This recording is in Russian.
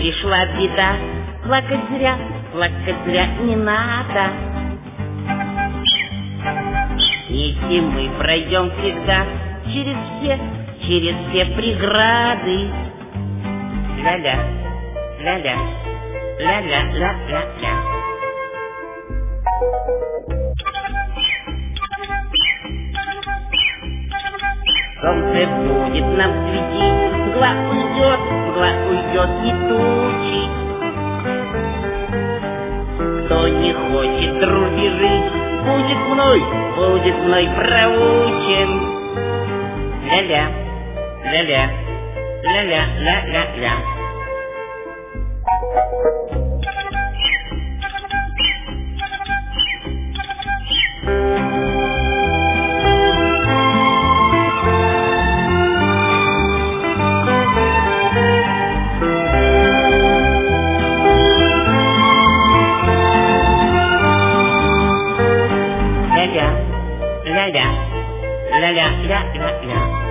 пришла беда. Плакать зря не надо. Вместе мы пройдем всегда через все преграды. Ля-ля, ля-ля, ля-ля-ля-ля-ля. Солнце будет нам светить, мгла уйдет и тучи. Кто не хочет дружбы жить, будет мной проучен. Ля-ля, ля-ля, ля-ля, ля-ля-ля. Ля-ля, ля-ля, ля-ля, ля-ля, ля.